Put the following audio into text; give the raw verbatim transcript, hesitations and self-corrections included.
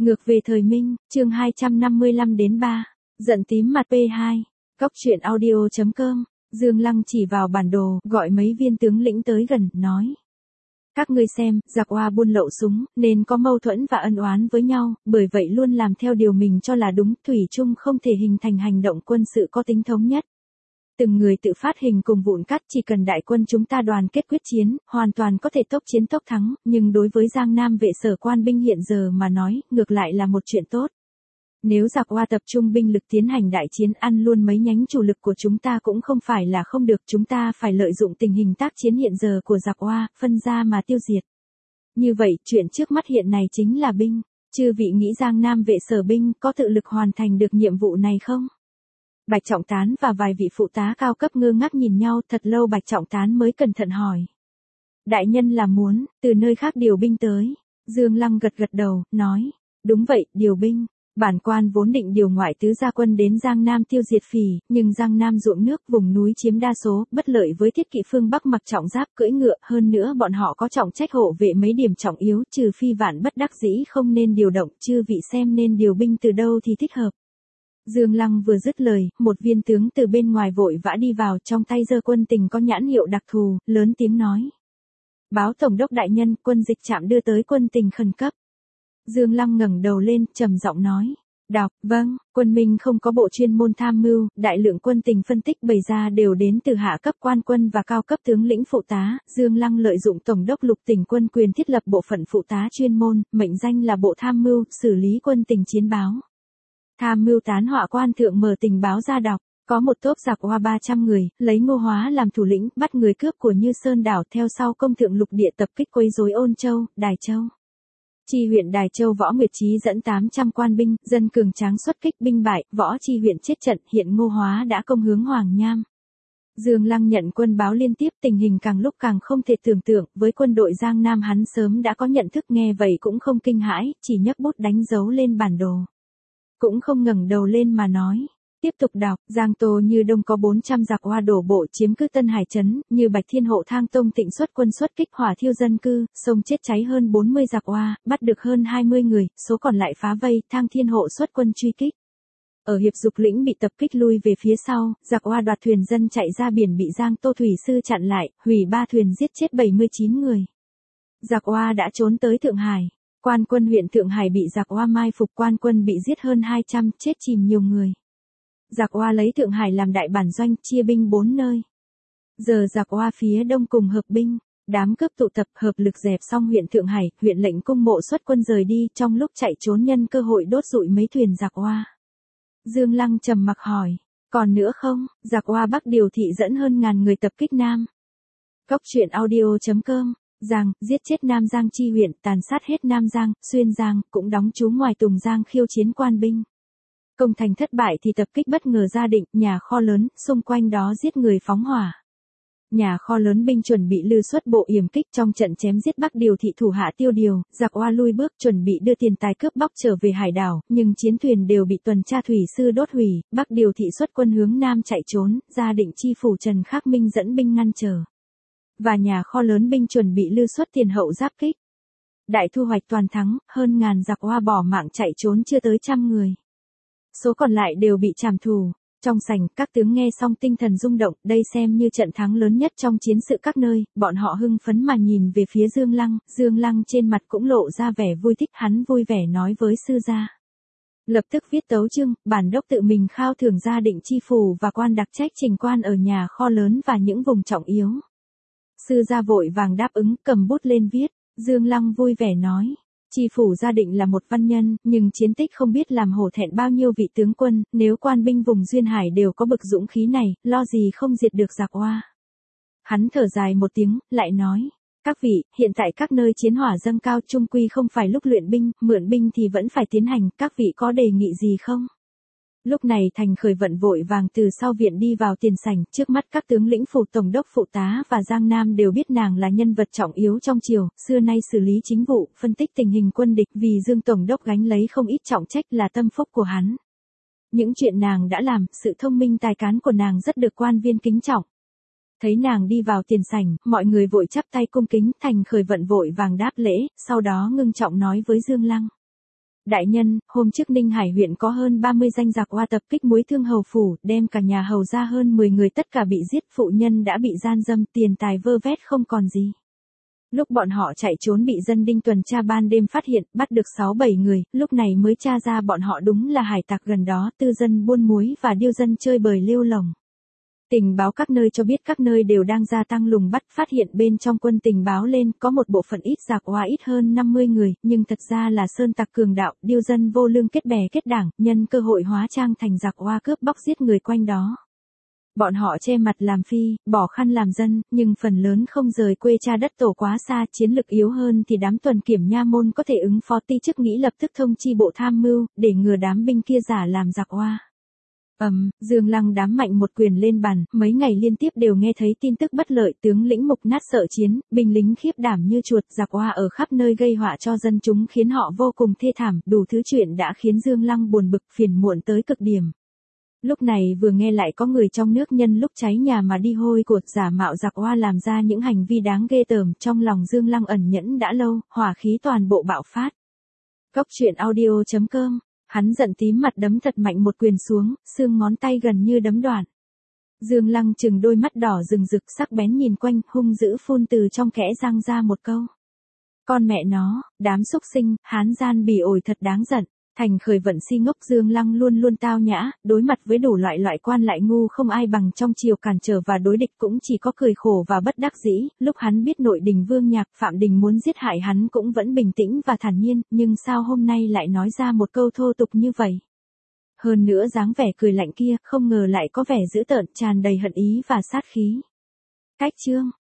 Ngược về thời Minh, chương hai trăm năm mươi lăm đến ba. Giận tím mặt P hai. Cóc truyện audio chấm com. Dương Lăng chỉ vào bản đồ, gọi mấy viên tướng lĩnh tới gần, nói. Các ngươi xem, giặc Oa buôn lậu súng, nên có mâu thuẫn và ân oán với nhau, bởi vậy luôn làm theo điều mình cho là đúng, thủy chung không thể hình thành hành động quân sự có tính thống nhất. Từng người tự phát hình cùng vụn cắt, chỉ cần đại quân chúng ta đoàn kết quyết chiến, hoàn toàn có thể tốc chiến tốc thắng, nhưng đối với Giang Nam vệ sở quan binh hiện giờ mà nói, ngược lại là một chuyện tốt. Nếu giặc Oa tập trung binh lực tiến hành đại chiến, ăn luôn mấy nhánh chủ lực của chúng ta cũng không phải là không được, chúng ta phải lợi dụng tình hình tác chiến hiện giờ của giặc Oa, phân ra mà tiêu diệt. Như vậy, chuyện trước mắt hiện này chính là binh. Chư vị nghĩ Giang Nam vệ sở binh có tự lực hoàn thành được nhiệm vụ này không? Bạch Trọng Tán và vài vị phụ tá cao cấp ngơ ngác nhìn nhau, thật lâu Bạch Trọng Tán mới cẩn thận hỏi. Đại nhân là muốn, từ nơi khác điều binh tới. Dương Lăng gật gật đầu, nói. Đúng vậy, điều binh. Bản quan vốn định điều ngoại tứ gia quân đến Giang Nam tiêu diệt phỉ, nhưng Giang Nam ruộng nước, vùng núi chiếm đa số, bất lợi với thiết kỵ phương Bắc mặc trọng giáp cưỡi ngựa, hơn nữa bọn họ có trọng trách hộ vệ mấy điểm trọng yếu, trừ phi vạn bất đắc dĩ không nên điều động, chư vị xem nên điều binh từ đâu thì thích hợp. Dương Lăng vừa dứt lời, một viên tướng từ bên ngoài vội vã đi vào, trong tay giơ quân tình có nhãn hiệu đặc thù, lớn tiếng nói. Báo tổng đốc đại nhân, quân dịch trạm đưa tới quân tình khẩn cấp. Dương Lăng ngẩng đầu lên, trầm giọng nói. Đọc, vâng, quân Minh không có bộ chuyên môn tham mưu, đại lượng quân tình phân tích bày ra đều đến từ hạ cấp quan quân và cao cấp tướng lĩnh phụ tá. Dương Lăng lợi dụng tổng đốc lục tỉnh quân quyền thiết lập bộ phận phụ tá chuyên môn, mệnh danh là bộ tham mưu, xử lý quân tình chiến báo. Tham mưu tán họa quan thượng mở tình báo ra đọc, có một tốp giặc Oa ba trăm người, lấy Ngô Hóa làm thủ lĩnh, bắt người cướp của Như Sơn đảo, theo sau công thượng lục địa tập kích quấy rối Ôn Châu, Đài Châu. Chi huyện Đài Châu Võ Nguyệt Chí dẫn tám trăm quan binh, dân cường tráng xuất kích binh bại, Võ Chi huyện chết trận, hiện Ngô Hóa đã công hướng Hoàng Nham. Dương Lăng nhận quân báo liên tiếp, tình hình càng lúc càng không thể tưởng tượng, với quân đội Giang Nam hắn sớm đã có nhận thức, nghe vậy cũng không kinh hãi, chỉ nhấc bút đánh dấu lên bản đồ. Cũng không ngẩng đầu lên mà nói. Tiếp tục đọc, Giang Tô Như Đông có bốn trăm giặc Oa đổ bộ chiếm cứ Tân Hải trấn, như Bạch Thiên Hộ Thang Tông Tịnh xuất quân xuất kích hỏa thiêu dân cư, sông chết cháy hơn bốn mươi giặc Oa, bắt được hơn hai mươi người, số còn lại phá vây, Thang Thiên Hộ xuất quân truy kích. Ở Hiệp Dục lĩnh bị tập kích lui về phía sau, giặc Oa đoạt thuyền dân chạy ra biển bị Giang Tô thủy sư chặn lại, hủy ba thuyền giết chết bảy mươi chín người. Giặc Oa đã trốn tới Thượng Hải. Quan quân huyện Thượng Hải bị giặc Oa mai phục, quan quân bị giết hơn hai trăm, chết chìm nhiều người. Giặc Oa lấy Thượng Hải làm đại bản doanh, chia binh bốn nơi. Giờ giặc Oa phía đông cùng hợp binh, đám cướp tụ tập hợp lực dẹp xong huyện Thượng Hải, huyện lệnh Cung Mộ xuất quân rời đi, trong lúc chạy trốn nhân cơ hội đốt rụi mấy thuyền giặc Oa. Dương Lăng trầm mặc hỏi, còn nữa không? Giặc Oa Bắc điều thị dẫn hơn ngàn người tập kích Nam. Cóc truyện audio chấm com. Giang, giết chết Nam Giang chi huyện, tàn sát hết Nam Giang, Xuyên Giang, cũng đóng trú ngoài Tùng Giang khiêu chiến quan binh. Công thành thất bại thì tập kích bất ngờ Gia Định, nhà kho lớn, xung quanh đó giết người phóng hỏa. Nhà kho lớn binh chuẩn bị lư xuất bộ yểm kích, trong trận chém giết Bắc điều thị thủ hạ Tiêu Điều, giặc Oa lui bước chuẩn bị đưa tiền tài cướp bóc trở về hải đảo, nhưng chiến thuyền đều bị tuần tra thủy sư đốt hủy, Bắc điều thị xuất quân hướng Nam chạy trốn, Gia Định chi phủ Trần Khắc Minh dẫn binh ngăn trở. Và nhà kho lớn binh chuẩn bị lưu xuất tiền hậu giáp kích. Đại thu hoạch toàn thắng, hơn ngàn giặc Oa bỏ mạng chạy trốn chưa tới trăm người. Số còn lại đều bị trảm thù. Trong sảnh, các tướng nghe xong tinh thần rung động, đây xem như trận thắng lớn nhất trong chiến sự các nơi, bọn họ hưng phấn mà nhìn về phía Dương Lăng, Dương Lăng trên mặt cũng lộ ra vẻ vui thích, hắn vui vẻ nói với sư gia. Lập tức viết tấu chương, bản đốc tự mình khao thưởng Gia Định chi phủ và quan đặc trách trình quan ở nhà kho lớn và những vùng trọng yếu. Sư gia vội vàng đáp ứng, cầm bút lên viết. Dương Lăng vui vẻ nói. Chi phủ Gia Định là một văn nhân, nhưng chiến tích không biết làm hổ thẹn bao nhiêu vị tướng quân, nếu quan binh vùng Duyên Hải đều có bực dũng khí này, lo gì không diệt được giặc Oa. Hắn thở dài một tiếng, lại nói. Các vị, hiện tại các nơi chiến hỏa dâng cao, chung quy không phải lúc luyện binh, mượn binh thì vẫn phải tiến hành, các vị có đề nghị gì không? Lúc này Thành Khởi Vận vội vàng từ sau viện đi vào tiền sảnh, trước mắt các tướng lĩnh phủ tổng đốc phụ tá và Giang Nam đều biết nàng là nhân vật trọng yếu trong triều, xưa nay xử lý chính vụ, phân tích tình hình quân địch, vì Dương tổng đốc gánh lấy không ít trọng trách là tâm phúc của hắn. Những chuyện nàng đã làm, sự thông minh tài cán của nàng rất được quan viên kính trọng. Thấy nàng đi vào tiền sảnh, mọi người vội chắp tay cung kính, Thành Khởi Vận vội vàng đáp lễ, sau đó ngưng trọng nói với Dương Lăng. Đại nhân, hôm trước Ninh Hải huyện có hơn ba mươi danh giặc oa tập kích Muối Thương hầu phủ, đem cả nhà hầu ra hơn mười người tất cả bị giết, phụ nhân đã bị gian dâm, tiền tài vơ vét không còn gì. Lúc bọn họ chạy trốn bị dân Đinh tuần tra ban đêm phát hiện, bắt được sáu bảy người, lúc này mới tra ra bọn họ đúng là hải tặc gần đó, tư dân buôn muối và điêu dân chơi bời lêu lồng. Tình báo các nơi cho biết các nơi đều đang gia tăng lùng bắt, phát hiện bên trong quân tình báo lên có một bộ phận ít giặc oa ít hơn năm mươi người, nhưng thật ra là sơn tặc cường đạo, điêu dân vô lương kết bè kết đảng, nhân cơ hội hóa trang thành giặc oa cướp bóc giết người quanh đó. Bọn họ che mặt làm phi, bỏ khăn làm dân, nhưng phần lớn không rời quê cha đất tổ quá xa, chiến lực yếu hơn thì đám tuần kiểm nha môn có thể ứng phó, ti chức nghĩ lập tức thông chi bộ tham mưu, để ngừa đám binh kia giả làm giặc oa. Ầm, um, Dương Lăng đám mạnh một quyền lên bàn, mấy ngày liên tiếp đều nghe thấy tin tức bất lợi, tướng lĩnh mục nát sợ chiến, binh lính khiếp đảm như chuột, giặc oa ở khắp nơi gây họa cho dân chúng khiến họ vô cùng thê thảm, đủ thứ chuyện đã khiến Dương Lăng buồn bực phiền muộn tới cực điểm. Lúc này vừa nghe lại có người trong nước nhân lúc cháy nhà mà đi hôi của, giả mạo giặc oa làm ra những hành vi đáng ghê tởm, trong lòng Dương Lăng ẩn nhẫn đã lâu, hỏa khí toàn bộ bạo phát. Cốc truyện audio chấm com. Hắn giận tím mặt đấm thật mạnh một quyền xuống, xương ngón tay gần như đấm đoạn. Dương Lăng chừng đôi mắt đỏ rừng rực sắc bén nhìn quanh, hung dữ phun từ trong kẽ răng ra một câu. Con mẹ nó, đám xúc sinh, hán gian bỉ ổi thật đáng giận. Thành khởi vận si ngốc, Dương Lăng luôn luôn tao nhã, đối mặt với đủ loại loại quan lại ngu không ai bằng, trong chiều cản trở và đối địch cũng chỉ có cười khổ và bất đắc dĩ. Lúc hắn biết nội đình Vương Nhạc Phạm Đình muốn giết hại hắn cũng vẫn bình tĩnh và thản nhiên, nhưng sao hôm nay lại nói ra một câu thô tục như vậy? Hơn nữa dáng vẻ cười lạnh kia, không ngờ lại có vẻ dữ tợn, tràn đầy hận ý và sát khí. Cách chương